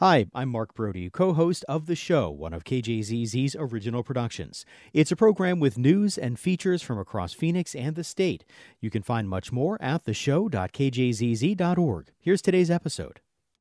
Hi, I'm Mark Brody, co-host of The Show, one of KJZZ's original productions. It's a program with news and features from across Phoenix and the state. You can find much more at theshow.kjzz.org. Here's today's episode.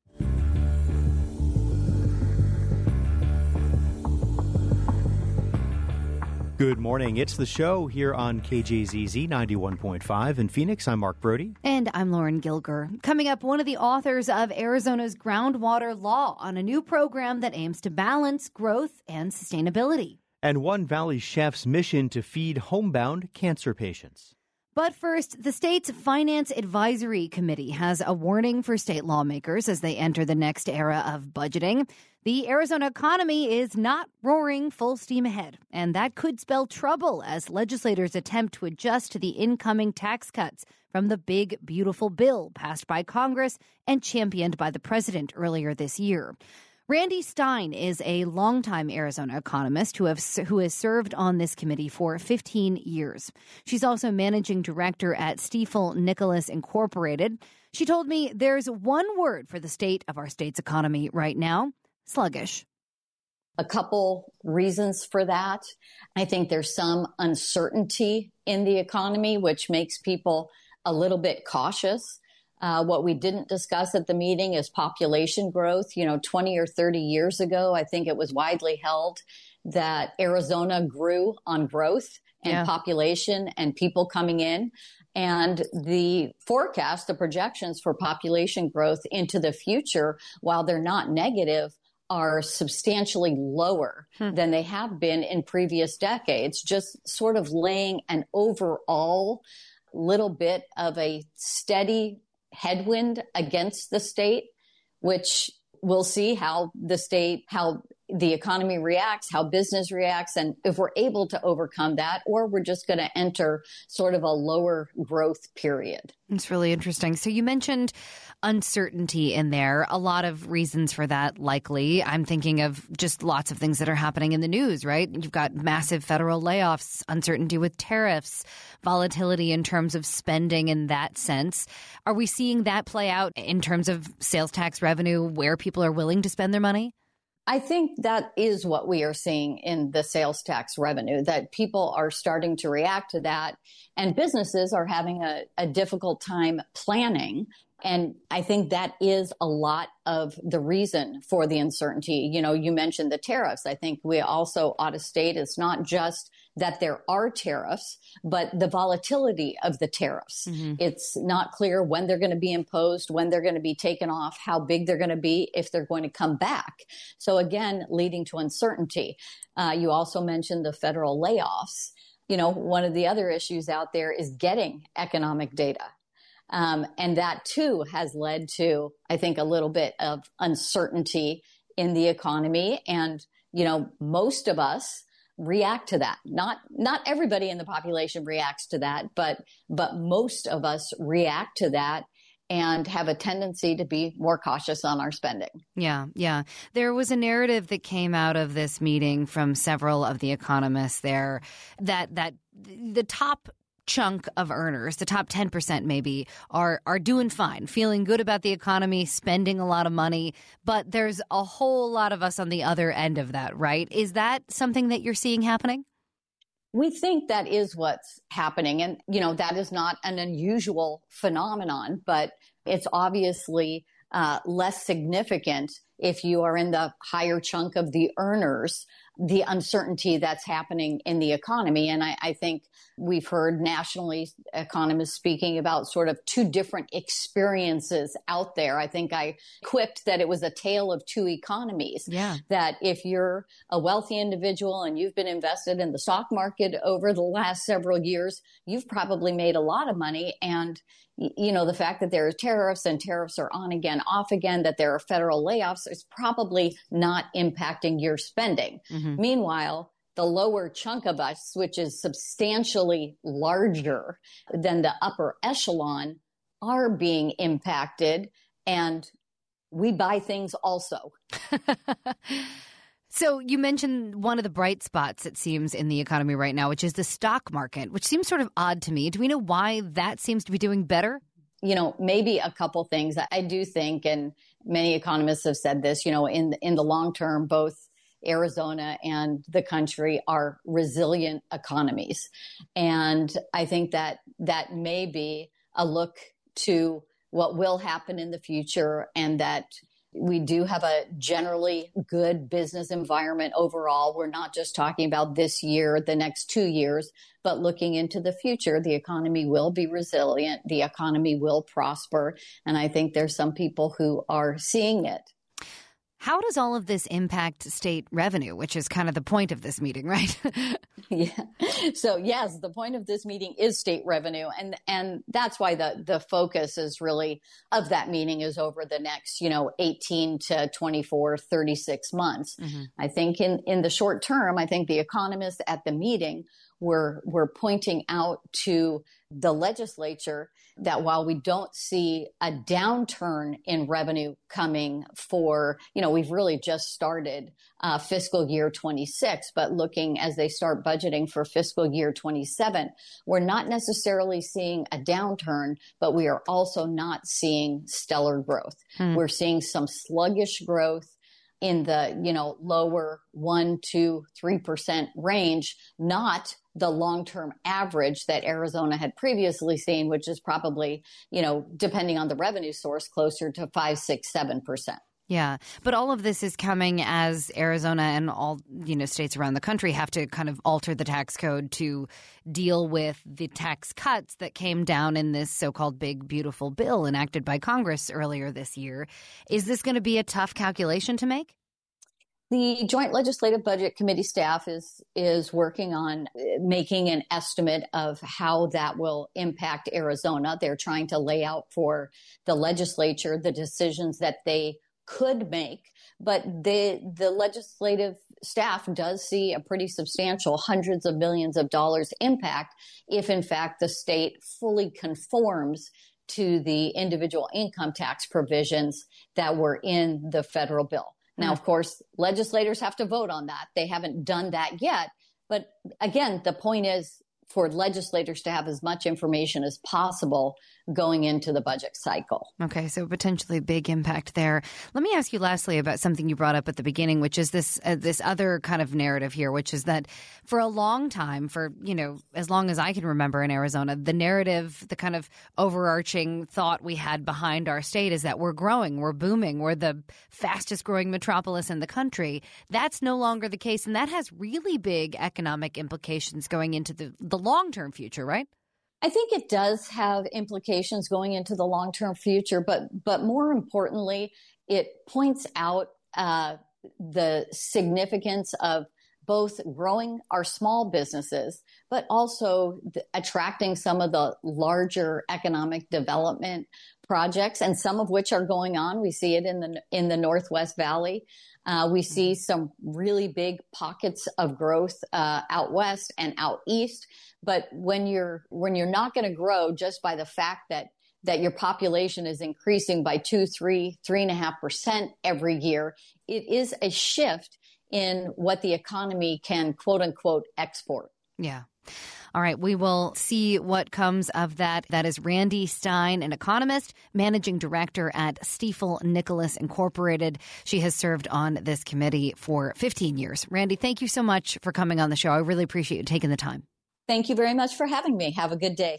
Good morning. It's The Show here on KJZZ 91.5 in Phoenix. I'm Mark Brody. And I'm Lauren Gilger. Coming up, one of the authors of Arizona's groundwater law on a new program that aims to balance growth and sustainability. And one Valley chef's mission to feed homebound cancer patients. But first, the state's Finance Advisory Committee has a warning for state lawmakers as they enter the next era of budgeting. The Arizona economy is not roaring full steam ahead, and that could spell trouble as legislators attempt to adjust to the incoming tax cuts from the big, beautiful bill passed by Congress and championed by the president earlier this year. Randy Stein is a longtime Arizona economist who has served on this committee for 15 years. She's also managing director at Stifel Nicholas Incorporated. She told me there's one word for the state of our state's economy right now: sluggish. A couple reasons for that. I think there's some uncertainty in the economy, which makes people a little bit cautious. What we didn't discuss at the meeting is population growth. 20 or 30 years ago, I think it was widely held that Arizona grew on growth and population and people coming in. And the forecast, the projections for population growth into the future, while they're not negative, are substantially lower than they have been in previous decades, just sort of laying an overall little bit of a steady headwind against the state, which we'll see how the economy reacts, how business reacts, and if we're able to overcome that, or we're just going to enter sort of a lower growth period. It's really interesting. So you mentioned uncertainty in there. A lot of reasons for that, likely. I'm thinking of just lots of things that are happening in the news, right? You've got massive federal layoffs, uncertainty with tariffs, volatility in terms of spending in that sense. Are we seeing that play out in terms of sales tax revenue, where people are willing to spend their money? I think that is what we are seeing in the sales tax revenue, that people are starting to react to that, and businesses are having a difficult time planning. And I think that is a lot of the reason for the uncertainty. You mentioned the tariffs. I think we also ought to state it's not just that there are tariffs, but the volatility of the tariffs. Mm-hmm. It's not clear when they're going to be imposed, when they're going to be taken off, how big they're going to be, if they're going to come back. So again, leading to uncertainty. You also mentioned the federal layoffs. One of the other issues out there is getting economic data. And that, too, has led to, I think, a little bit of uncertainty in the economy. And, most of us react to that. Not everybody in the population reacts to that, but most of us react to that and have a tendency to be more cautious on our spending. Yeah. There was a narrative that came out of this meeting from several of the economists there that the top chunk of earners, the top 10% maybe, are doing fine, feeling good about the economy, spending a lot of money. But there's a whole lot of us on the other end of that, right? Is that something that you're seeing happening? We think that is what's happening. And, that is not an unusual phenomenon, but it's obviously less significant if you are in the higher chunk of the earners, the uncertainty that's happening in the economy. And I think we've heard nationally economists speaking about sort of two different experiences out there. I think I quipped that it was a tale of two economies. Yeah. That if you're a wealthy individual and you've been invested in the stock market over the last several years, you've probably made a lot of money. And the fact that there are tariffs and tariffs are on again, off again, that there are federal layoffs is probably not impacting your spending. Mm-hmm. Meanwhile, the lower chunk of us, which is substantially larger than the upper echelon, are being impacted, and we buy things also. So you mentioned one of the bright spots, it seems, in the economy right now, which is the stock market, which seems sort of odd to me. Do we know why that seems to be doing better? maybe a couple things. I do think, and many economists have said this, in the long term, both Arizona and the country are resilient economies. And I think that may be a look to what will happen in the future, and that we do have a generally good business environment overall. We're not just talking about this year, the next 2 years, but looking into the future. The economy will be resilient. The economy will prosper. And I think there's some people who are seeing it. How does all of this impact state revenue, which is kind of the point of this meeting, right? Yeah. So, yes, the point of this meeting is state revenue. And that's why the focus is really of that meeting is over the next, 18 to 24, 36 months. Mm-hmm. I think in the short term, I think the economists at the meeting were pointing out to the legislature that while we don't see a downturn in revenue coming for, we've really just started fiscal year 26, but looking as they start budgeting for fiscal year 27, we're not necessarily seeing a downturn, but we are also not seeing stellar growth. We're seeing some sluggish growth in the, lower 1%, 2%, 3% range, not the long-term average that Arizona had previously seen, which is probably, depending on the revenue source, closer to 5%, 6%, 7%. Yeah. But all of this is coming as Arizona and all, states around the country have to kind of alter the tax code to deal with the tax cuts that came down in this so-called big, beautiful bill enacted by Congress earlier this year. Is this going to be a tough calculation to make? The Joint Legislative Budget Committee staff is working on making an estimate of how that will impact Arizona. They're trying to lay out for the legislature the decisions that they could make, but the legislative staff does see a pretty substantial hundreds of millions of dollars impact if, in fact, the state fully conforms to the individual income tax provisions that were in the federal bill. Now, of course, legislators have to vote on that. They haven't done that yet. But again, the point is for legislators to have as much information as possible going into the budget cycle. Okay, so potentially big impact there. Let me ask you lastly about something you brought up at the beginning, which is this other kind of narrative here, which is that for a long time, for, as long as I can remember in Arizona, the narrative, the kind of overarching thought we had behind our state is that we're growing, we're booming, we're the fastest growing metropolis in the country. That's no longer the case, and that has really big economic implications going into the long-term future, right? I think it does have implications going into the long-term future, but more importantly, it points out the significance of both growing our small businesses, but also attracting some of the larger economic development projects, and some of which are going on. We see it in the Northwest Valley. We see some really big pockets of growth out west and out east. But when you're not going to grow just by the fact that your population is increasing by 3.5% every year, it is a shift in what the economy can, quote unquote, export. Yeah. All right. We will see what comes of that. That is Randi Stein, an economist, managing director at Stifel Nicolaus Incorporated. She has served on this committee for 15 years. Randi, thank you so much for coming on the show. I really appreciate you taking the time. Thank you very much for having me. Have a good day.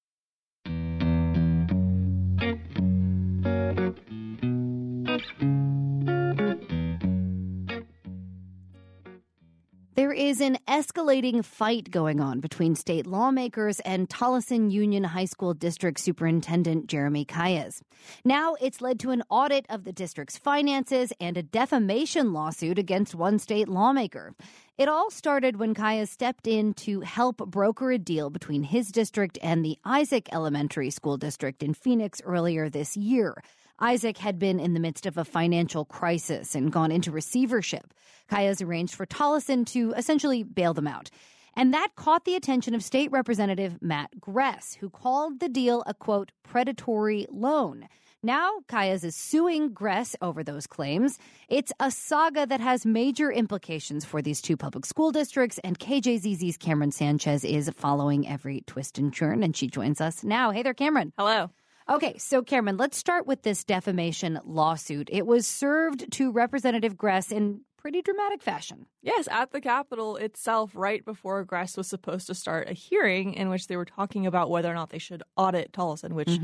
There is an escalating fight going on between state lawmakers and Tolleson Union High School District Superintendent Jeremy Calles. Now it's led to an audit of the district's finances and a defamation lawsuit against one state lawmaker. It all started when Calles stepped in to help broker a deal between his district and the Isaac Elementary School District in Phoenix earlier this year. Isaac had been in the midst of a financial crisis and gone into receivership. Calles arranged for Tolleson to essentially bail them out. And that caught the attention of State Representative Matt Gress, who called the deal a, quote, predatory loan. Now Calles is suing Gress over those claims. It's a saga that has major implications for these two public school districts, and KJZZ's Cameron Sanchez is following every twist and turn, and she joins us now. Hey there, Cameron. Hello. Okay, so Cameron, let's start with this defamation lawsuit. It was served to Representative Gress in pretty dramatic fashion. Yes, at the Capitol itself, right before Gress was supposed to start a hearing in which they were talking about whether or not they should audit Tolleson, which,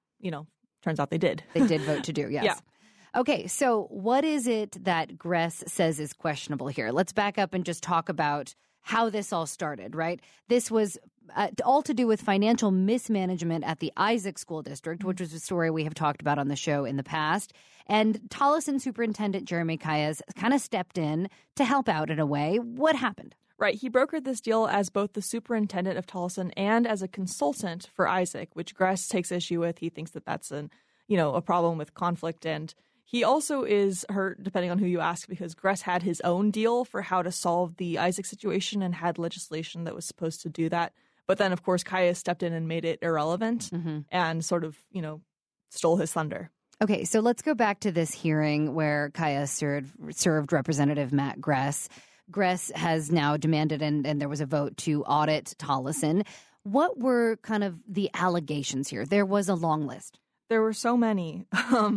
turns out they did. They did vote to do, yes. Yeah. Okay, so what is it that Gress says is questionable here? Let's back up and just talk about how this all started, right? This was all to do with financial mismanagement at the Isaac School District, which was a story we have talked about on the show in the past. And Tolleson Superintendent Jeremy Kayyes kind of stepped in to help out in a way. What happened? Right. He brokered this deal as both the superintendent of Tolleson and as a consultant for Isaac, which Gress takes issue with. He thinks that that's a problem with conflict. And he also is hurt, depending on who you ask, because Gress had his own deal for how to solve the Isaac situation and had legislation that was supposed to do that. But then, of course, Kayyes stepped in and made it irrelevant and sort of, stole his thunder. Okay, so let's go back to this hearing where Kayyes served Representative Matt Gress. Gress has now demanded, and there was a vote to audit Tolleson. What were kind of the allegations here? There was a long list. There were so many.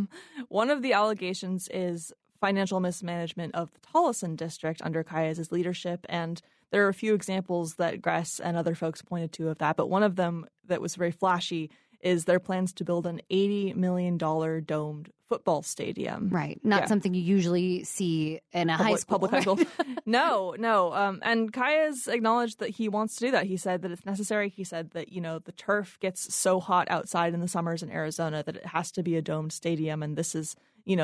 One of the allegations is financial mismanagement of the Tolleson district under Kayyes' leadership, and there are a few examples that Gress and other folks pointed to of that, but one of them that was very flashy is their plans to build an $80 million domed football stadium. Right. Not something you usually see in a high school. Public high school. No. And Kayyes acknowledged that he wants to do that. He said that it's necessary. He said that, the turf gets so hot outside in the summers in Arizona that it has to be a domed stadium. And this is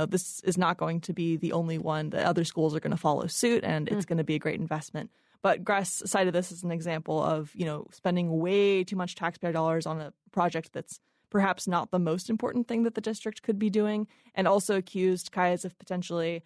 not going to be the only one. That other schools are going to follow suit, and it's going to be a great investment. But Gress cited this as an example of, spending way too much taxpayer dollars on a project that's perhaps not the most important thing that the district could be doing, and also accused Kayyes of potentially,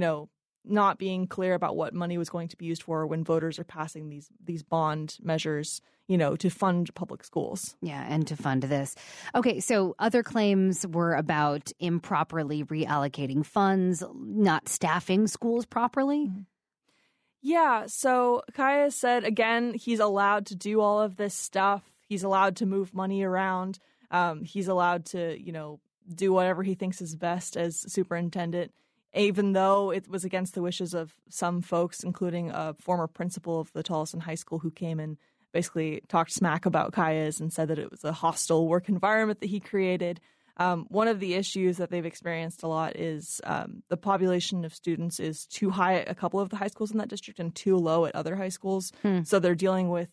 not being clear about what money was going to be used for when voters are passing these bond measures, to fund public schools. Yeah, and to fund this. Okay, so other claims were about improperly reallocating funds, not staffing schools properly. Mm-hmm. Yeah, so Kayyes said, again, he's allowed to do all of this stuff. He's allowed to move money around. He's allowed to, do whatever he thinks is best as superintendent, even though it was against the wishes of some folks, including a former principal of the Tolleson High School who came and basically talked smack about Kayyes and said that it was a hostile work environment that he created. One of the issues that they've experienced a lot is the population of students is too high at a couple of the high schools in that district and too low at other high schools. So they're dealing with,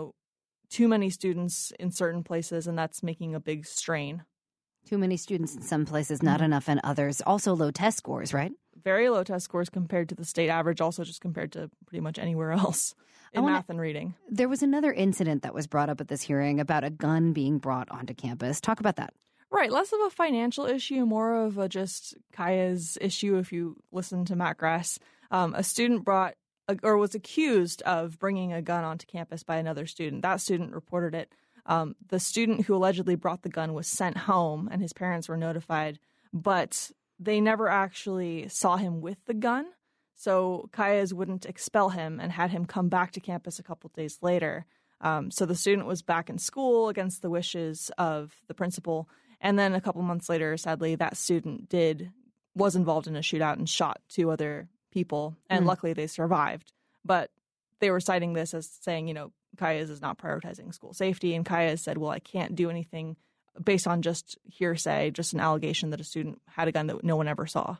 too many students in certain places, and that's making a big strain. Too many students in some places, not enough in others. Also low test scores, right? Very low test scores compared to the state average, also just compared to pretty much anywhere else in math and reading. There was another incident that was brought up at this hearing about a gun being brought onto campus. Talk about that. Right. Less of a financial issue, more of a just Kayyes issue if you listen to Matt Gress. A student was accused of bringing a gun onto campus by another student. That student reported it. The student who allegedly brought the gun was sent home and his parents were notified, but they never actually saw him with the gun. So Kayyes wouldn't expel him and had him come back to campus a couple days later. So the student was back in school against the wishes of the principal. And then a couple months later, sadly, that student was involved in a shootout and shot 2 other people. And luckily they survived. But they were citing this as saying, Kayyes is not prioritizing school safety. And Kayyes said, well, I can't do anything based on just hearsay, just an allegation that a student had a gun that no one ever saw.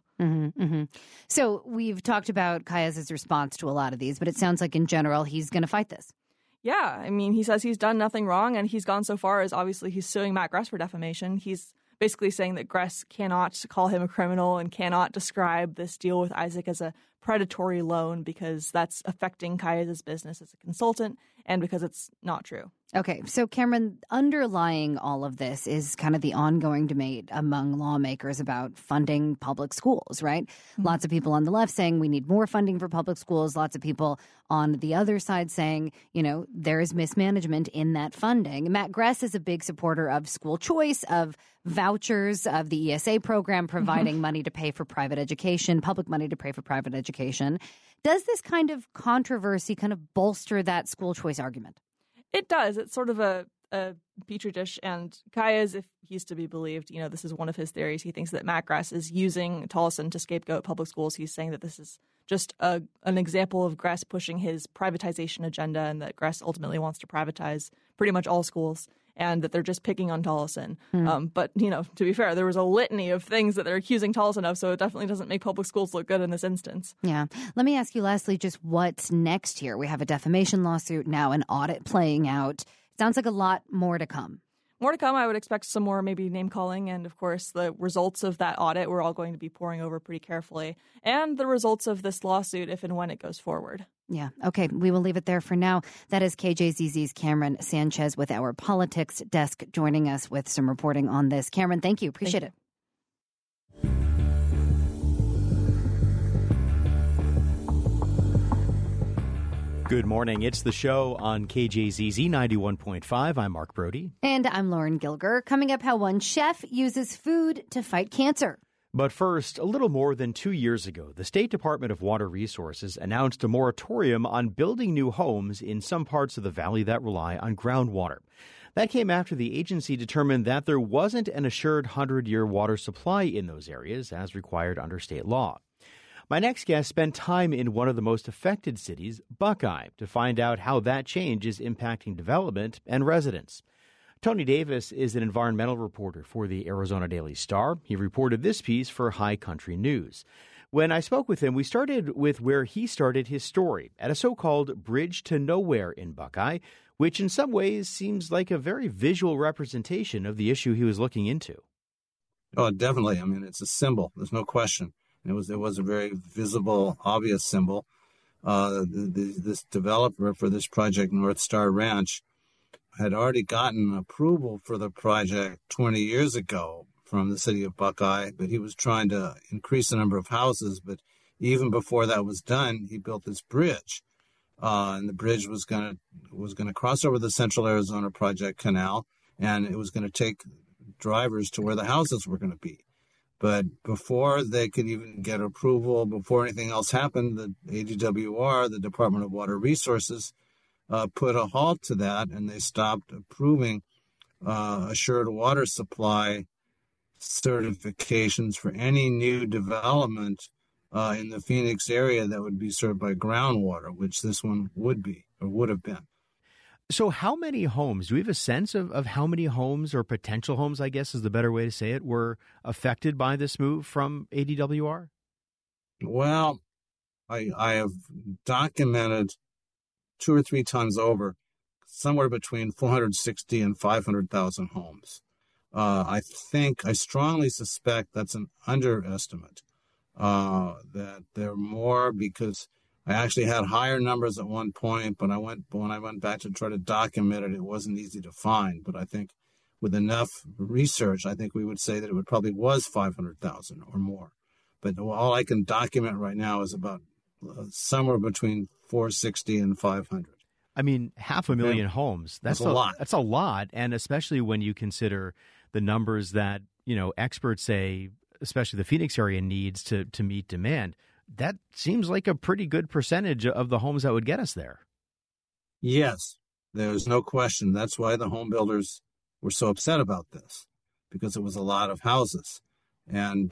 So we've talked about Kayyes' response to a lot of these, but it sounds like in general he's going to fight this. Yeah, I mean, he says he's done nothing wrong, and he's gone so far as obviously he's suing Matt Gress for defamation. He's basically saying that Gress cannot call him a criminal and cannot describe this deal with Isaac as a predatory loan because that's affecting Kayyes' business as a consultant and because it's not true. Okay, so Cameron, underlying all of this is kind of the ongoing debate among lawmakers about funding public schools, right? Lots of people on the left saying we need more funding for public schools. Lots of people on the other side saying, there is mismanagement in that funding. Matt Gress is a big supporter of school choice, of vouchers, of the ESA program providing money to pay for private education, public money to pay for private education. Does this kind of controversy kind of bolster that school choice argument? It does. It's sort of a a petri dish. And Kayyes, if he's to be believed, this is one of his theories. He thinks that Matt Gress is using Tolleson to scapegoat public schools. He's saying that this is just an example of Gress pushing his privatization agenda, and that Gress ultimately wants to privatize pretty much all schools, and that they're just picking on Tolleson. But, to be fair, there was a litany of things that they're accusing Tolleson of, so it definitely doesn't make public schools look good in this instance. Yeah. Let me ask you lastly, just what's next here? We have a defamation lawsuit, now an audit playing out. Sounds like a lot more to come. More to come. I would expect some more maybe name calling, and of course the results of that audit we're all going to be poring over pretty carefully, and the results of this lawsuit if and when it goes forward. Yeah. Okay. We will leave it there for now. That is KJZZ's Cameron Sanchez with our politics desk joining us with some reporting on this. Cameron, thank you. Appreciate it. Good morning. It's the show on KJZZ 91.5. I'm Mark Brody. And I'm Lauren Gilger. Coming up, how one chef uses food to fight cancer. But first, a little more than 2 years ago, the State Department of Water Resources announced a moratorium on building new homes in some parts of the valley that rely on groundwater. That came after the agency determined that there wasn't an assured 100-year water supply in those areas as required under state law. My next guest spent time in one of the most affected cities, Buckeye, to find out how that change is impacting development and residents. Tony Davis is an environmental reporter for the Arizona Daily Star. He reported this piece for High Country News. When I spoke with him, we started with where he started his story, at a so-called Bridge to Nowhere in Buckeye, which in some ways seems like a very visual representation of the issue he was looking into. Oh, definitely. I mean, it's a symbol. There's no question. It was a very visible, obvious symbol. This developer for this project, North Star Ranch, had already gotten approval for the project 20 years ago from the city of Buckeye, but he was trying to increase the number of houses. But even before that was done, he built this bridge, and the bridge was going to cross over the Central Arizona Project Canal, and it was going to take drivers to where the houses were going to be. But before they could even get approval, before anything else happened, the ADWR, the Department of Water Resources, put a halt to that, and they stopped approving assured water supply certifications for any new development in the Phoenix area that would be served by groundwater, which this one would be or would have been. So how many homes, do we have a sense of how many homes or potential homes, I guess is the better way to say it, were affected by this move from ADWR? Well, I have documented 2 or 3 times over somewhere between 460 and 500,000 homes. I strongly suspect that's an underestimate, that there are more, because I actually had higher numbers at one point, but when I went back to try to document it, it wasn't easy to find. But I think with enough research, I think we would say that it probably was 500,000 or more. But all I can document right now is about somewhere between 460 and 500. I mean, 500,000 homes. That's a lot. That's a lot. And especially when you consider the numbers that, experts say, especially the Phoenix area needs to meet demand. That seems like a pretty good percentage of the homes that would get us there. Yes, there's no question. That's why the home builders were so upset about this, because it was a lot of houses. And,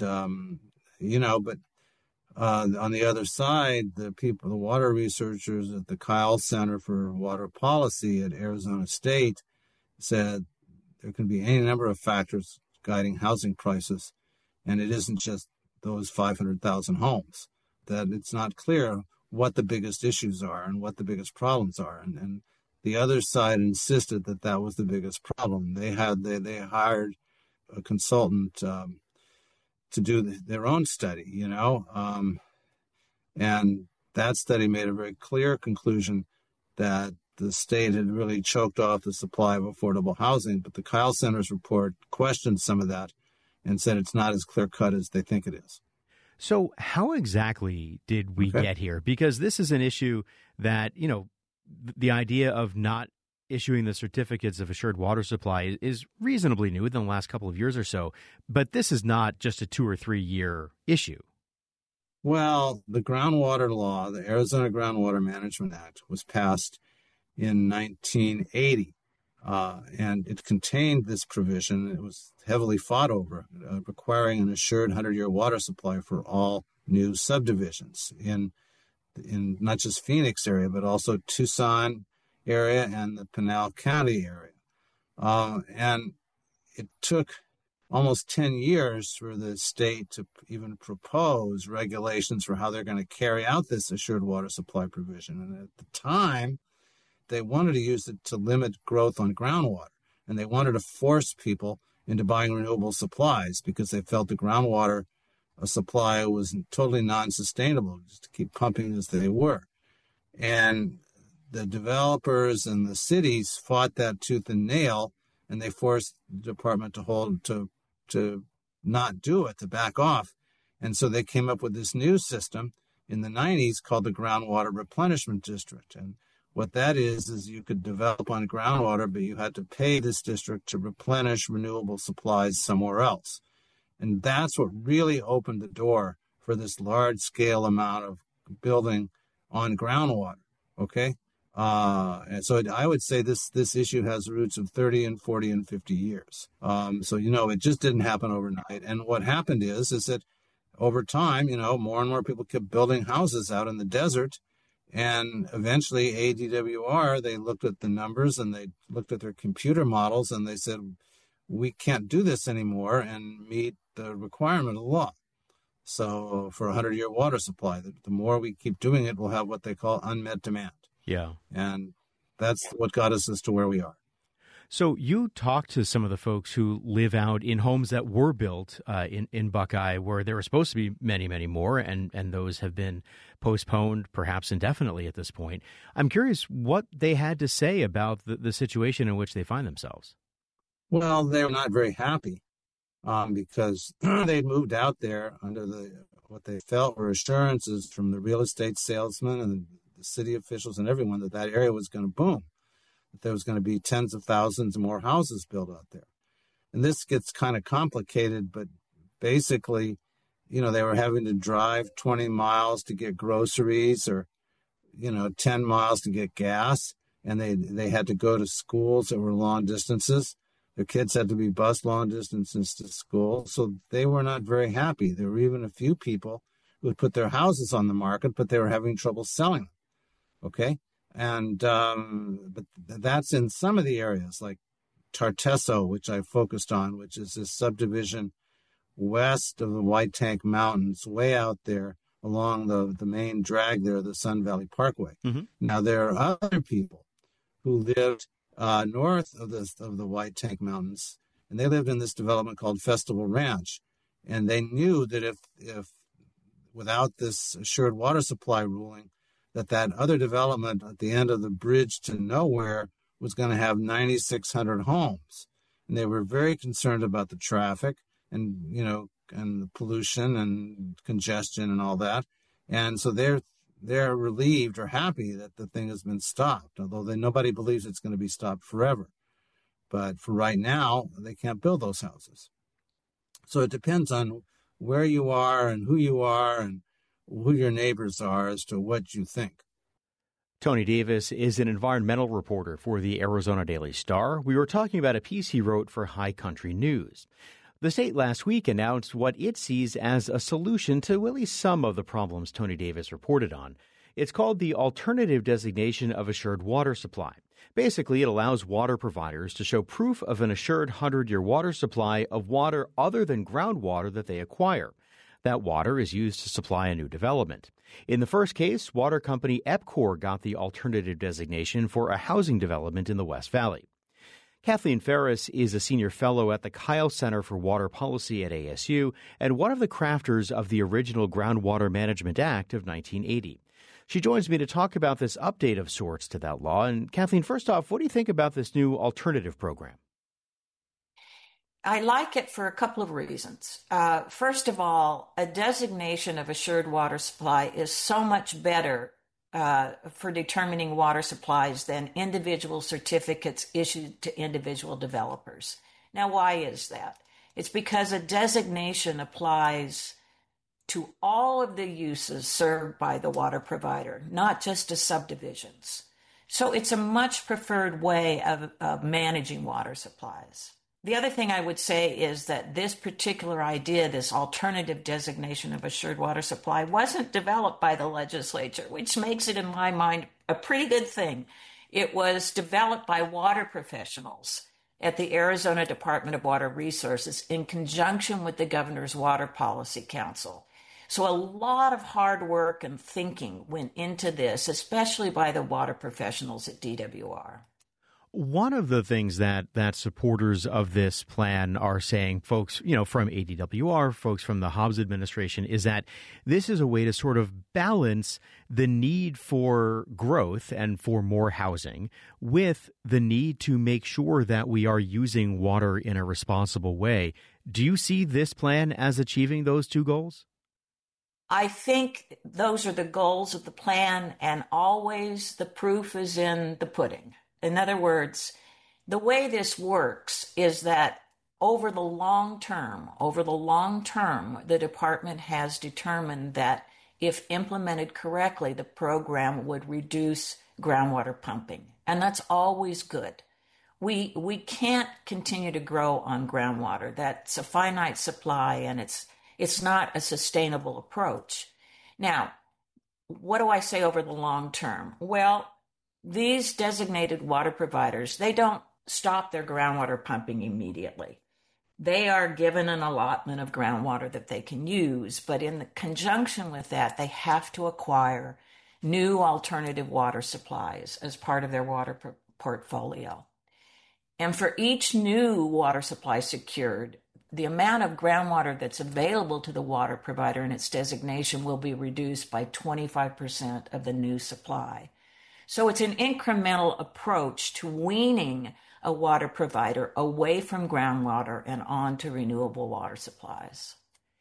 but on the other side, the water researchers at the Kyle Center for Water Policy at Arizona State said there can be any number of factors guiding housing prices, and it isn't just those 500,000 homes. That it's not clear what the biggest issues are and what the biggest problems are. And the other side insisted that was the biggest problem. They hired a consultant to do their own study, and that study made a very clear conclusion that the state had really choked off the supply of affordable housing. But the Kyle Center's report questioned some of that and said it's not as clear-cut as they think it is. So how exactly did we get here? Because this is an issue that, the idea of not issuing the certificates of assured water supply is reasonably new within the last couple of years or so. But this is not just a 2 or 3 year issue. Well, the groundwater law, the Arizona Groundwater Management Act, was passed in 1980. And it contained this provision. It was heavily fought over, requiring an assured 100-year water supply for all new subdivisions in not just Phoenix area, but also Tucson area and the Pinal County area. And it took almost 10 years for the state to even propose regulations for how they're going to carry out this assured water supply provision. And at the time, they wanted to use it to limit growth on groundwater. And they wanted to force people into buying renewable supplies because they felt the groundwater supply was totally non-sustainable, just to keep pumping as they were. And the developers and the cities fought that tooth and nail, and they forced the department to not do it, to back off. And so they came up with this new system in the 90s called the Groundwater Replenishment District. And what that is you could develop on groundwater, but you had to pay this district to replenish renewable supplies somewhere else. And that's what really opened the door for this large-scale amount of building on groundwater, okay? And so I would say this issue has roots of 30 and 40 and 50 years. So, it just didn't happen overnight. And what happened is that over time, more and more people kept building houses out in the desert. And eventually ADWR, they looked at the numbers and they looked at their computer models and they said, we can't do this anymore and meet the requirement of the law. So for a 100-year water supply, the more we keep doing it, we'll have what they call unmet demand. Yeah. And that's what got us as to where we are. So you talked to some of the folks who live out in homes that were built in Buckeye, where there were supposed to be many, many more, and those have been postponed perhaps indefinitely at this point. I'm curious what they had to say about the situation in which they find themselves. Well, they were not very happy because they'd moved out there under what they felt were assurances from the real estate salesmen and the city officials and everyone that area was going to boom, that there was going to be tens of thousands more houses built out there. And this gets kind of complicated, but basically, they were having to drive 20 miles to get groceries or, 10 miles to get gas. And they had to go to schools that were long distances. Their kids had to be bused long distances to school. So they were not very happy. There were even a few people who had put their houses on the market, but they were having trouble selling them. Okay. And, but that's in some of the areas like Tartesso, which I focused on, which is this subdivision west of the White Tank Mountains, way out there along the main drag there, the Sun Valley Parkway. Mm-hmm. Now, there are other people who lived north of the White Tank Mountains, and they lived in this development called Festival Ranch. And they knew that if without this assured water supply ruling, that other development at the end of the bridge to nowhere was going to have 9,600 homes. And they were very concerned about the traffic and, and the pollution and congestion and all that. And so they're relieved or happy that the thing has been stopped, although nobody believes it's going to be stopped forever. But for right now, they can't build those houses. So it depends on where you are and who you are and who your neighbors are as to what you think. Tony Davis is an environmental reporter for the Arizona Daily Star. We were talking about a piece he wrote for High Country News. The state last week announced what it sees as a solution to at least some of the problems Tony Davis reported on. It's called the Alternative Designation of Assured Water Supply. Basically, it allows water providers to show proof of an assured 100-year water supply of water other than groundwater that they acquire. That water is used to supply a new development. In the first case, water company EPCOR got the alternative designation for a housing development in the West Valley. Kathleen Ferris is a senior fellow at the Kyle Center for Water Policy at ASU and one of the crafters of the original Groundwater Management Act of 1980. She joins me to talk about this update of sorts to that law. And Kathleen, first off, what do you think about this new alternative program? I like it for a couple of reasons. First of all, a designation of assured water supply is so much better for determining water supplies than individual certificates issued to individual developers. Now, why is that? It's because a designation applies to all of the uses served by the water provider, not just to subdivisions. So it's a much preferred way of managing water supplies. The other thing I would say is that this particular idea, this alternative designation of assured water supply, wasn't developed by the legislature, which makes it, in my mind, a pretty good thing. It was developed by water professionals at the Arizona Department of Water Resources in conjunction with the Governor's Water Policy Council. So a lot of hard work and thinking went into this, especially by the water professionals at DWR. One of the things that supporters of this plan are saying, folks, from ADWR, folks from the Hobbs administration, is that this is a way to sort of balance the need for growth and for more housing with the need to make sure that we are using water in a responsible way. Do you see this plan as achieving those two goals? I think those are the goals of the plan, and always the proof is in the pudding. In other words, the way this works is that over the long term, the department has determined that if implemented correctly, the program would reduce groundwater pumping. And that's always good. We can't continue to grow on groundwater. That's a finite supply, and it's not a sustainable approach. Now, what do I say over the long term? Well, these designated water providers, they don't stop their groundwater pumping immediately. They are given an allotment of groundwater that they can use, but in conjunction with that, they have to acquire new alternative water supplies as part of their water portfolio. And for each new water supply secured, the amount of groundwater that's available to the water provider in its designation will be reduced by 25% of the new supply. So it's an incremental approach to weaning a water provider away from groundwater and on to renewable water supplies.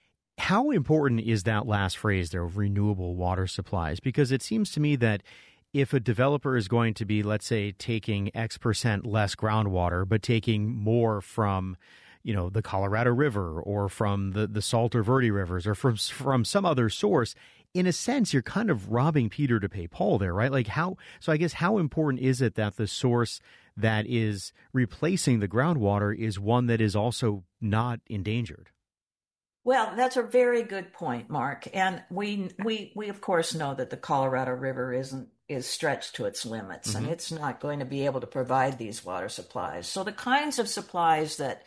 How important is that last phrase there of renewable water supplies? Because it seems to me that if a developer is going to be, let's say, taking X% less groundwater, but taking more from the Colorado River or from the Salt or Verde rivers or from some other source, in a sense, you're kind of robbing Peter to pay Paul there, right? So I guess how important is it that the source that is replacing the groundwater is one that is also not endangered? Well, that's a very good point, Mark. And we of course know that the Colorado River is stretched to its limits, and it's not going to be able to provide these water supplies. So the kinds of supplies that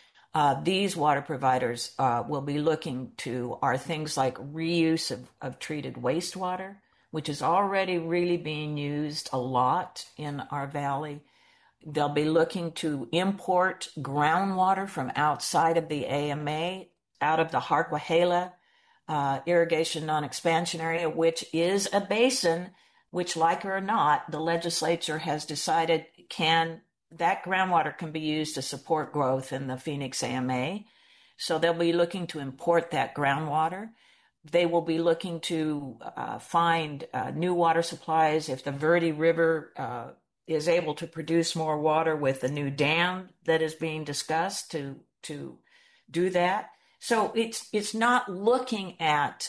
these water providers will be looking to are things like reuse of treated wastewater, which is already really being used a lot in our valley. They'll be looking to import groundwater from outside of the AMA, out of the Harquahala irrigation non-expansion area, which is a basin which, like it or not, the legislature has decided that groundwater can be used to support growth in the Phoenix AMA. So they'll be looking to import that groundwater. They will be looking to find new water supplies if the Verde River is able to produce more water with the new dam that is being discussed to do that. So it's not looking at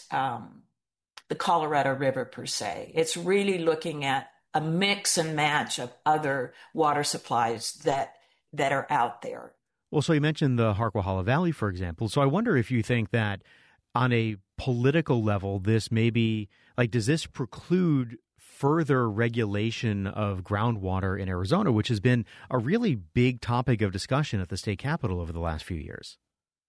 the Colorado River per se. It's really looking at a mix and match of other water supplies that are out there. Well, so you mentioned the Harquahala Valley, for example. So I wonder if you think that on a political level, this may be does this preclude further regulation of groundwater in Arizona, which has been a really big topic of discussion at the state capitol over the last few years?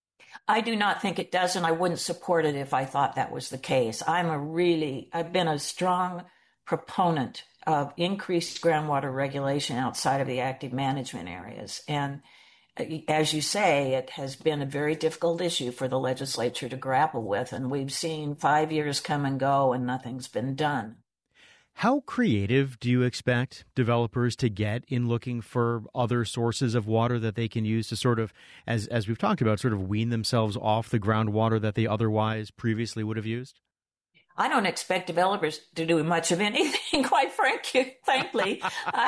I do not think it does, and I wouldn't support it if I thought that was the case. I've been a strong proponent of increased groundwater regulation outside of the active management areas. And as you say, it has been a very difficult issue for the legislature to grapple with, and we've seen 5 years come and go and nothing's been done. How creative do you expect developers to get in looking for other sources of water that they can use to sort of, as we've talked about, sort of wean themselves off the groundwater that they otherwise previously would have used? I don't expect developers to do much of anything, quite frankly.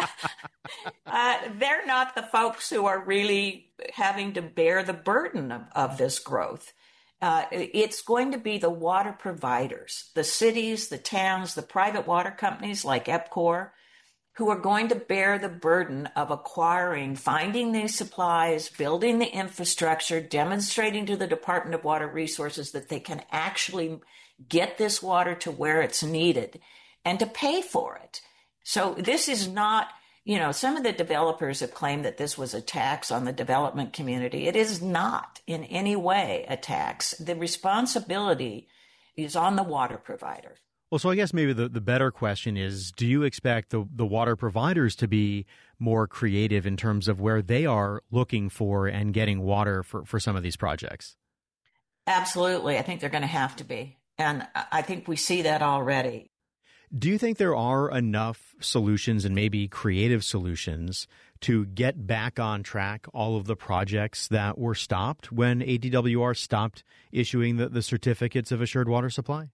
They're not the folks who are really having to bear the burden of this growth. It's going to be the water providers, the cities, the towns, the private water companies like EPCOR, who are going to bear the burden of acquiring, finding these supplies, building the infrastructure, demonstrating to the Department of Water Resources that they can actually get this water to where it's needed and to pay for it. So this is not, some of the developers have claimed that this was a tax on the development community. It is not in any way a tax. The responsibility is on the water provider. Well, so I guess maybe the better question is, do you expect the water providers to be more creative in terms of where they are looking for and getting water for some of these projects? Absolutely. I think they're going to have to be. And I think we see that already. Do you think there are enough solutions and maybe creative solutions to get back on track all of the projects that were stopped when ADWR stopped issuing the certificates of assured water supply?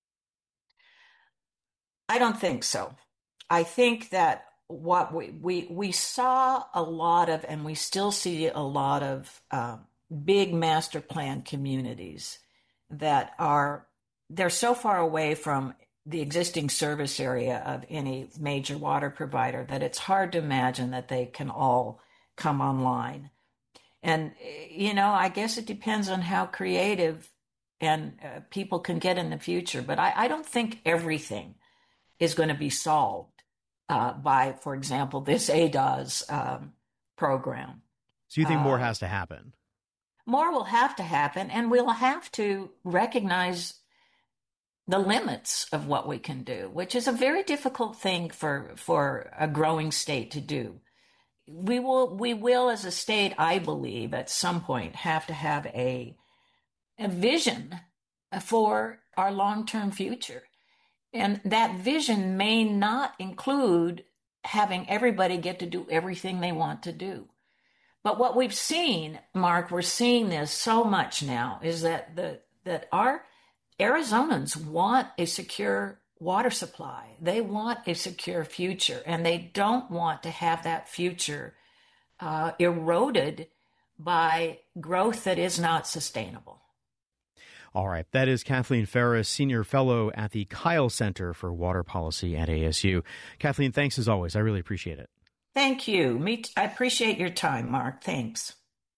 I don't think so. I think that what we saw a lot of, and we still see a lot of big master plan communities that they're so far away from the existing service area of any major water provider that it's hard to imagine that they can all come online. And, I guess it depends on how creative and people can get in the future. But I don't think everything is going to be solved by, for example, this ADAS program. So you think more has to happen? More will have to happen, and we'll have to recognize the limits of what we can do, which is a very difficult thing for a growing state to do. We will as a state, I believe, at some point have to have a vision for our long-term future. And that vision may not include having everybody get to do everything they want to do. But what we've seen, Mark, we're seeing this so much now, is that our Arizonans want a secure water supply. They want a secure future, and they don't want to have that future eroded by growth that is not sustainable. All right. That is Kathleen Ferris, Senior Fellow at the Kyle Center for Water Policy at ASU. Kathleen, thanks as always. I really appreciate it. Thank you. I appreciate your time, Mark. Thanks.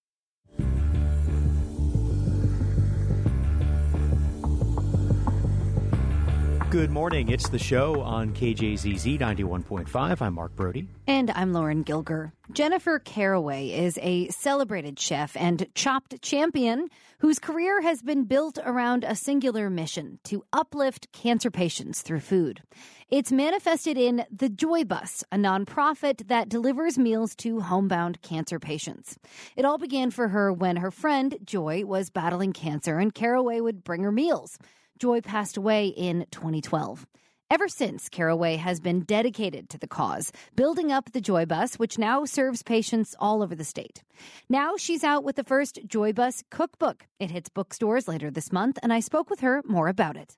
Good morning. It's the show on KJZZ 91.5. I'm Mark Brody. And I'm Lauren Gilger. Jennifer Caraway is a celebrated chef and chopped champion whose career has been built around a singular mission: to uplift cancer patients through food. It's manifested in the Joy Bus, a nonprofit that delivers meals to homebound cancer patients. It all began for her when her friend Joy was battling cancer and Caraway would bring her meals. Joy passed away in 2012. Ever since, Caraway has been dedicated to the cause, building up the Joy Bus, which now serves patients all over the state. Now she's out with the first Joy Bus cookbook. It hits bookstores later this month, and I spoke with her more about it.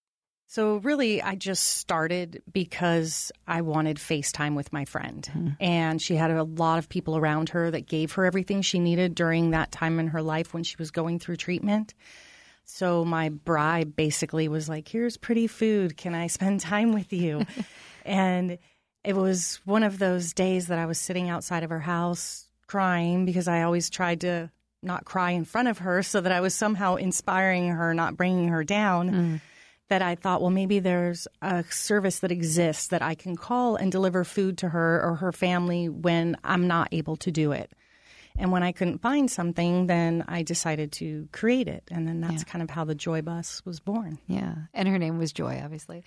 So really, I just started because I wanted FaceTime with my friend. And she had a lot of people around her that gave her everything she needed during that time in her life when she was going through treatment. So my bribe basically was like, here's pretty food. Can I spend time with you? And it was one of those days that I was sitting outside of her house crying because I always tried to not cry in front of her so that I was somehow inspiring her, not bringing her down. That I thought, well, maybe there's a service that exists that I can call and deliver food to her or her family when I'm not able to do it. And when I couldn't find something, then I decided to create it. And then that's kind of how the Joy Bus was born. Yeah. And her name was Joy, obviously.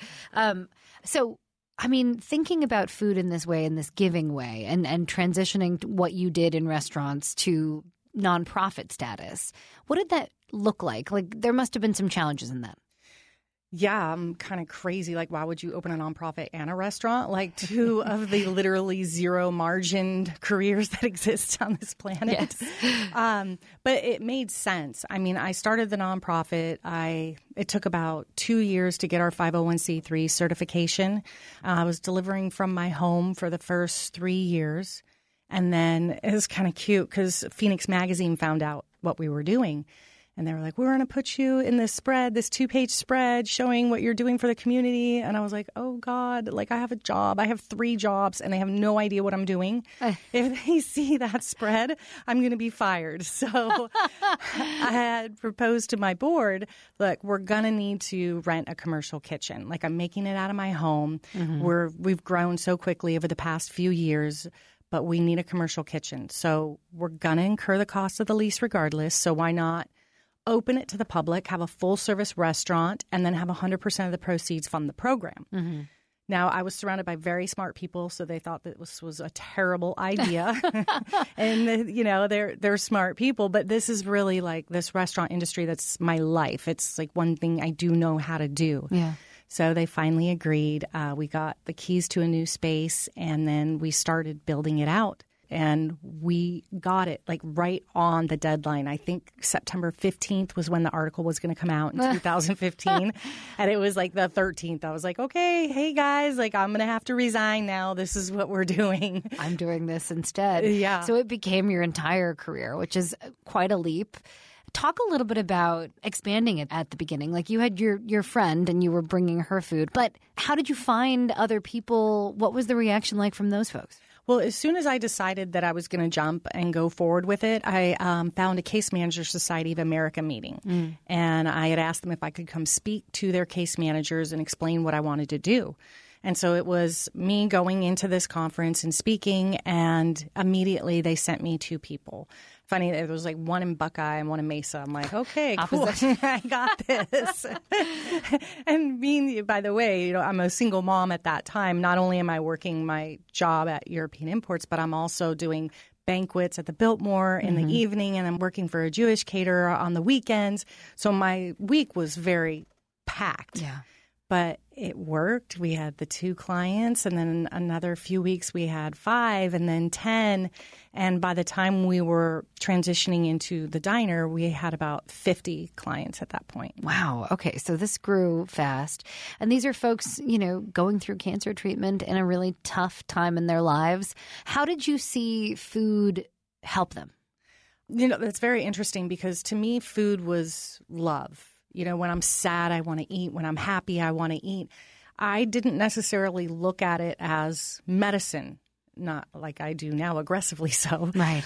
So, I mean, thinking about food in this way, in this giving way, and transitioning what you did in restaurants to nonprofit status, what did that look like? Like, there must have been some challenges in that. Yeah, I'm kind of crazy. Like, why would you open a nonprofit and a restaurant? Like, two of the literally zero margined careers that exist on this planet. Yes. But it made sense. I mean, I started the nonprofit. It took about 2 years to get our 501c3 certification. I was delivering from my home for the first 3 years. And then it was kind of cute because Phoenix Magazine found out what we were doing. And they were like, we're going to put you in this spread, this 2-page spread showing what you're doing for the community. And I was like, oh, God, like I have a job. I have 3 jobs and they have no idea what I'm doing. If they see that spread, I'm going to be fired. So I had proposed to my board, look, we're going to need to rent a commercial kitchen. Like I'm making it out of my home. We've grown so quickly over the past few years, but we need a commercial kitchen. So we're going to incur the cost of the lease regardless. So why not open it to the public, have a full-service restaurant, and then have 100% of the proceeds fund the program. Now, I was surrounded by very smart people, so they thought that this was a terrible idea. And, they're smart people, but this is really like this restaurant industry that's my life. It's like one thing I do know how to do. Yeah. So they finally agreed. We got the keys to a new space, and then we started building it out. And we got it like right on the deadline. I think September 15th was when the article was going to come out in 2015. And it was like the 13th. I was like, okay, hey guys, like I'm going to have to resign now. This is what we're doing. I'm doing this instead. Yeah. So it became your entire career, which is quite a leap. Talk a little bit about expanding it at the beginning. Like you had your friend and you were bringing her food, but how did you find other people? What was the reaction like from those folks? Well, as soon as I decided that I was going to jump and go forward with it, I found a Case Managers Society of America meeting. And I had asked them if I could come speak to their case managers and explain what I wanted to do. And so it was me going into this conference and speaking, and immediately they sent me 2 people. Funny, there was like one in Buckeye and one in Mesa. I'm like, okay, cool. I got this. And me, by the way, I'm a single mom at that time. Not only am I working my job at European Imports, but I'm also doing banquets at the Biltmore in the evening, and I'm working for a Jewish caterer on the weekends. So my week was very packed. Yeah. But it worked. We had the 2 clients, and then another few weeks we had 5, and then 10. And by the time we were transitioning into the diner, we had about 50 clients at that point. Wow. Okay. So this grew fast. And these are folks, going through cancer treatment in a really tough time in their lives. How did you see food help them? That's very interesting because to me, food was love. When I'm sad, I want to eat. When I'm happy, I want to eat. I didn't necessarily look at it as medicine, not like I do now, aggressively so. Right.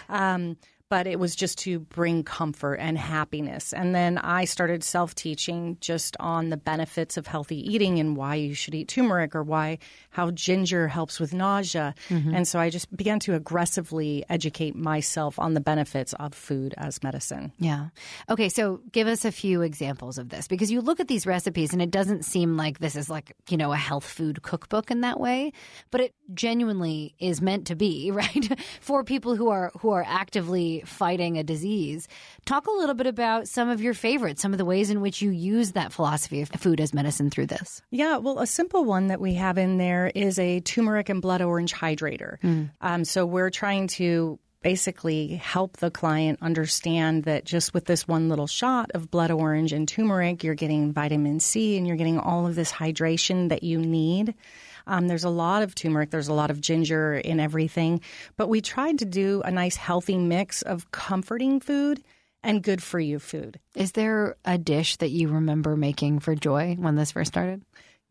But it was just to bring comfort and happiness. And then I started self-teaching just on the benefits of healthy eating and why you should eat turmeric or how ginger helps with nausea. And so I just began to aggressively educate myself on the benefits of food as medicine. Yeah. Okay, so give us a few examples of this, because you look at these recipes and it doesn't seem like this is like, a health food cookbook in that way, but it genuinely is meant to be, right? For people who are actively fighting a disease. Talk a little bit about some of your favorites, some of the ways in which you use that philosophy of food as medicine through this. Yeah, well, a simple one that we have in there is a turmeric and blood orange hydrator. So we're trying to basically help the client understand that just with this one little shot of blood orange and turmeric, you're getting vitamin C and you're getting all of this hydration that you need. There's a lot of turmeric. There's a lot of ginger in everything. But we tried to do a nice healthy mix of comforting food and good for you food. Is there a dish that you remember making for Joy when this first started?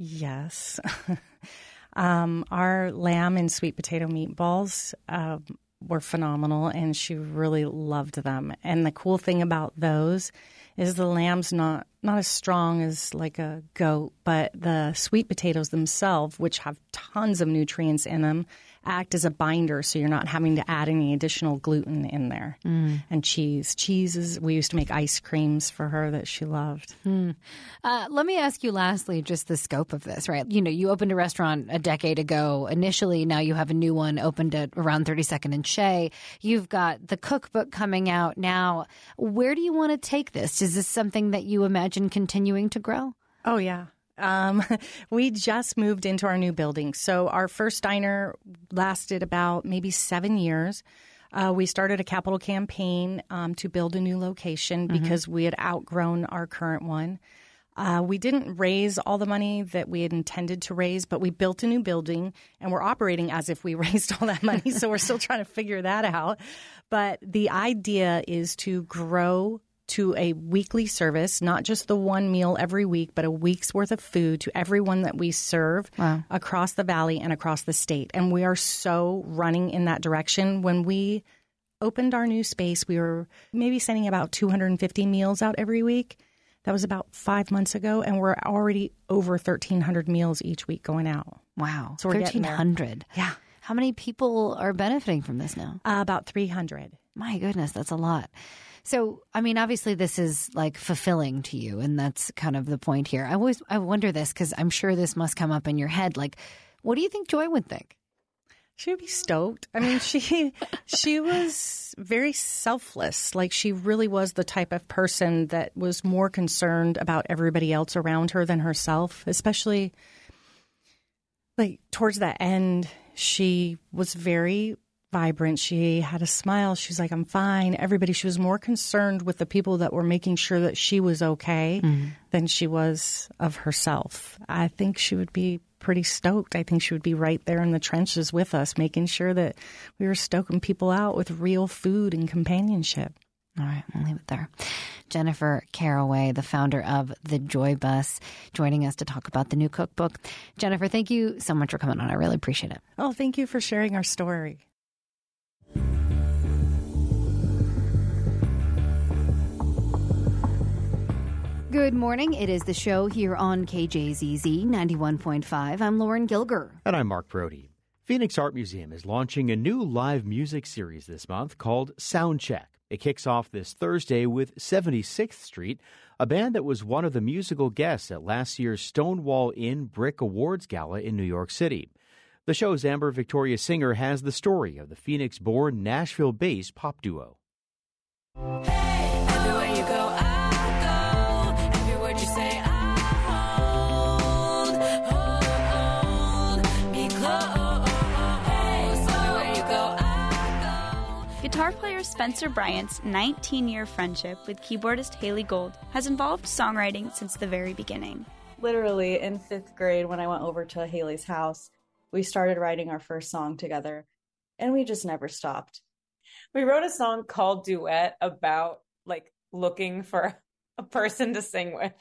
Yes. Our lamb and sweet potato meatballs were phenomenal, and she really loved them. And the cool thing about those is the lamb's not as strong as like a goat, but the sweet potatoes themselves, which have tons of nutrients in them, act as a binder, so you're not having to add any additional gluten in there. And cheeses. We used to make ice creams for her that she loved. Let me ask you lastly, just the scope of this, right? You opened a restaurant a decade ago initially. Now you have a new one opened at around 32nd and Shea. You've got the cookbook coming out now. Where do you want to take this? Is this something that you imagine continuing to grow? Oh, yeah. We just moved into our new building. So our first diner lasted about maybe 7 years. We started a capital campaign to build a new location because we had outgrown our current one. We didn't raise all the money that we had intended to raise, but we built a new building and we're operating as if we raised all that money. So we're still trying to figure that out. But the idea is to grow to a weekly service, not just the one meal every week, but a week's worth of food to everyone that we serve across the valley and across the state. And we are so running in that direction. When we opened our new space, we were maybe sending about 250 meals out every week. That was about 5 months ago, and we're already over 1,300 meals each week going out. Wow. So we're 1,300. Yeah. How many people are benefiting from this now? About 300. My goodness, that's a lot. So, I mean, obviously this is like fulfilling to you, and that's kind of the point here. I wonder this because I'm sure this must come up in your head. Like, what do you think Joy would think? She would be stoked. I mean, she was very selfless. Like, she really was the type of person that was more concerned about everybody else around her than herself, especially like towards the end. She was very vibrant. She had a smile. She was like, I'm fine. She was more concerned with the people that were making sure that she was okay than she was of herself. I think she would be pretty stoked. I think she would be right there in the trenches with us, making sure that we were stoking people out with real food and companionship. All right, we'll leave it there. Jennifer Caraway, the founder of the Joy Bus, joining us to talk about the new cookbook. Jennifer, thank you so much for coming on. I really appreciate it. Oh, thank you for sharing our story. Good morning. It is the show here on KJZZ 91.5. I'm Lauren Gilger. And I'm Mark Brody. Phoenix Art Museum is launching a new live music series this month called Soundcheck. It kicks off this Thursday with 76th Street, a band that was one of the musical guests at last year's Stonewall Inn Brick Awards Gala in New York City. The show's Amber Victoria Singer has the story of the Phoenix-born, Nashville-based pop duo. Hey, everywhere you go, I go. Every word you say, I hold me close. Hey, everywhere you go, I go. Guitar player Spencer Bryant's 19-year friendship with keyboardist Haley Gold has involved songwriting since the very beginning. Literally in 5th grade, when I went over to Haley's house, we started writing our first song together, and we just never stopped. We wrote a song called Duet about like looking for a person to sing with,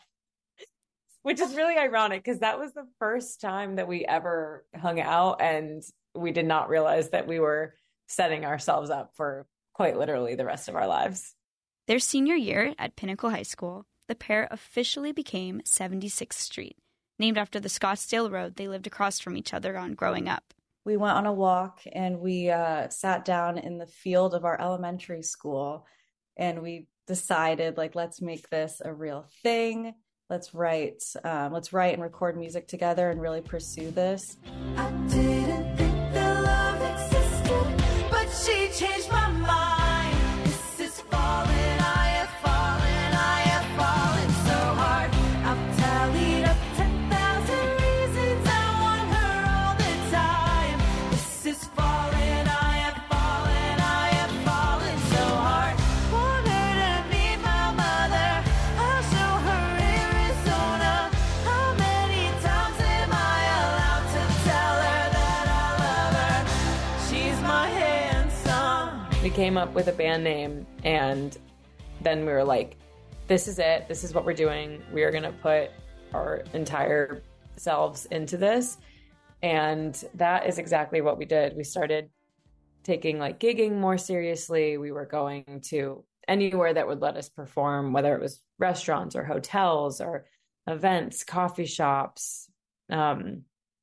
which is really ironic because that was the first time that we ever hung out, and we did not realize that we were setting ourselves up for quite literally the rest of our lives. Their senior year at Pinnacle High School, the pair officially became 76th Street, named after the Scottsdale road they lived across from each other on growing up. We went on a walk, and we sat down in the field of our elementary school, and we decided, like, let's make this a real thing. Let's write and record music together and really pursue this. I didn't think that love existed, but she changed my mind. This is falling, I have fallen, I have fallen so hard. I've tallied up 10,000 reasons I want her all the time. This is falling, I have fallen, I have fallen so hard. Want her to meet my mother, I'll show her Arizona. How many times am I allowed to tell her that I love her? She's my handsome. We came up with a band name, and then we were like, this is it. This is what we're doing. We are going to put our entire selves into this. And that is exactly what we did. We started taking like gigging more seriously. We were going to anywhere that would let us perform, whether it was restaurants or hotels or events, coffee shops, Battle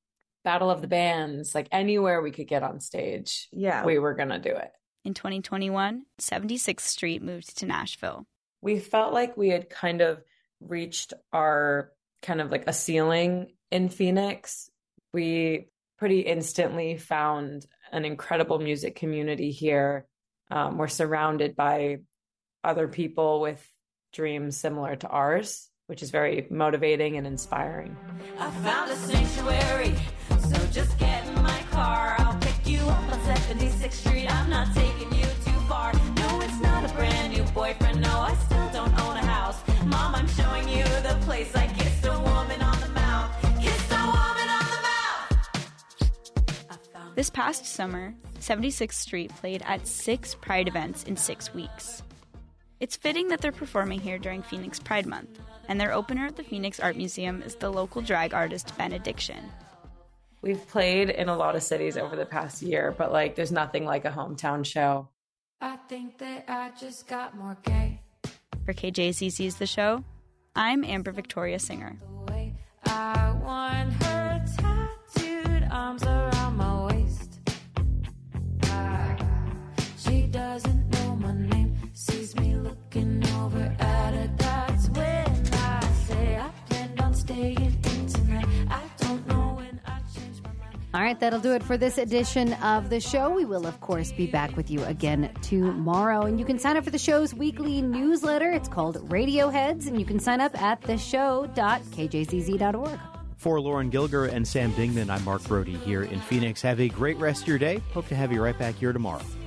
of the Bands, like anywhere we could get on stage. Yeah. We were going to do it. In 2021, 76th Street moved to Nashville. We felt like we had kind of reached our kind of like a ceiling in Phoenix. We pretty instantly found an incredible music community here. We're surrounded by other people with dreams similar to ours, which is very motivating and inspiring. I found a sanctuary, so just get in my car. I'll pick you up on 76th Street. I'm not taking you too far. No, it's not a brand new boyfriend. No, I still don't own a house. Mom, I'm showing you the place. I kissed a woman on the mouth. Kissed a woman on the mouth. This past summer, 76th Street played at 6 Pride events in 6 weeks. It's fitting that they're performing here during Phoenix Pride Month, and their opener at the Phoenix Art Museum is the local drag artist Benediction. We've played in a lot of cities over the past year, but like there's nothing like a hometown show. I think that I just got more gay. For KJZZ's The Show, I'm Amber Victoria Singer. The way I want her tattooed arms around my waist. She doesn't know my name, sees me looking over at her. That's when I say I planned on staying in tonight. I don't know when I changed my mind. All right, that'll do it for this edition of the show. We will, of course, be back with you again tomorrow. And you can sign up for the show's weekly newsletter. It's called Radioheads, and you can sign up at theshow.kjzz.org. For Lauren Gilger and Sam Dingman, I'm Mark Brody here in Phoenix. Have a great rest of your day. Hope to have you right back here tomorrow.